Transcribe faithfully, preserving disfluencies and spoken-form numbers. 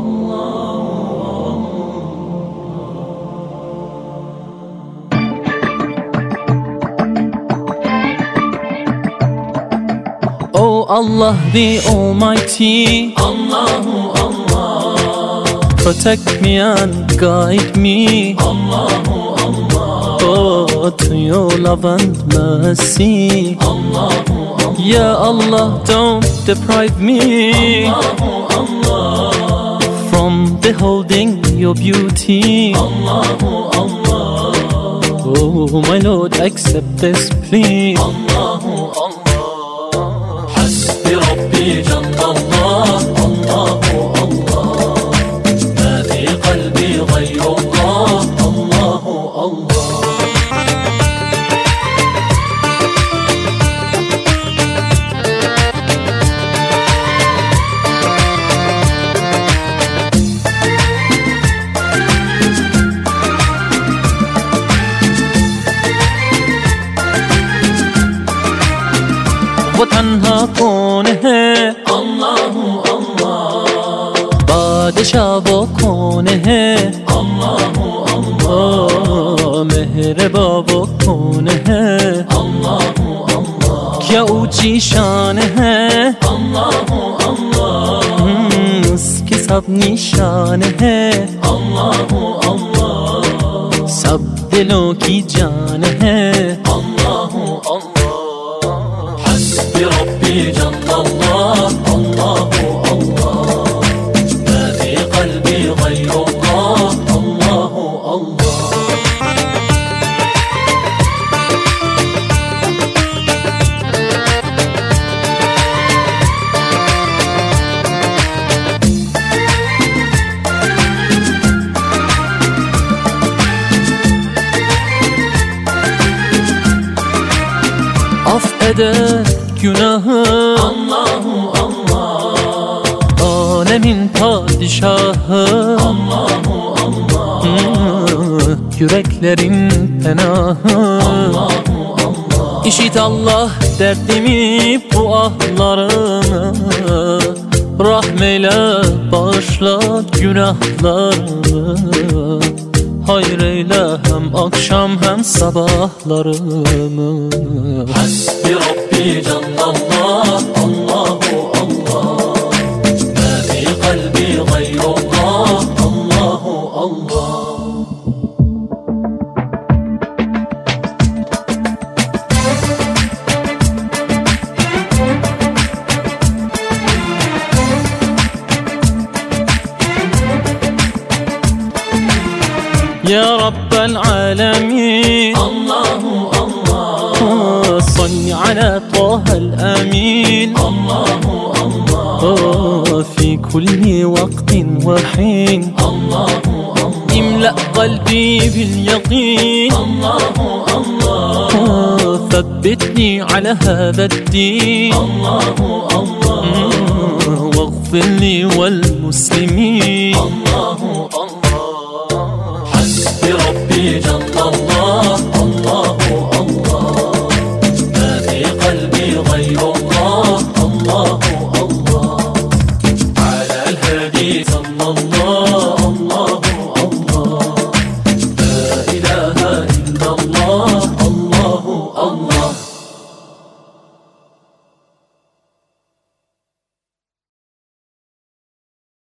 Oh Allah the Almighty, Allahu Allah, protect me and guide me, Allahu Allah, oh, to your love and mercy, Allahu Allah. Ya Allah, don't deprive me, Allahu Allah, from beholding your beauty, Allahu Allah. Oh my Lord, accept this plea, Allahu Allah. بربي جل الله الله الله، ما في قلبي غير الله الله الله. वो तन्हा कौन है, अल्लाहु अल्लाह, बादशाह वो कौन है, अल्लाहु अल्लाह, मेहरबा वो कौन है, अल्लाहु अल्लाह, क्या ऊंची शान है, अल्लाहु अल्लाह, उसकी सब निशान है, अल्लाहु अल्लाह, सब दिलों की जान है, अल्लाहु अल्लाह. بربي جل الله الله الله، ما في قلبي غير الله الله الله. Af eder günahı, Allahu Allah, alemin padişahı, Allahu Allah, yüreklerin penahı, Allahu Allah. İşit Allah derdimi, bu ahlarımı, rahmeyle bağışla günahlarımı, hayır eyle hem akşam hem sabahlarımı. Hasbi Rabbi Cellallah Allahu Allah, ma fi kalbi gayrullah Allahu Allah. يا رب العالمين الله الله، صل على طه الأمين، الله الله، في كل وقت وحين، الله الله، املأ قلبي باليقين، الله الله، ثبتني على هذا الدين، الله الله، واغفر لي والمسلمين، الله الله. بربي جل الله الله الله، ما في قلبي غير الله الله الله. على الهادي صلى الله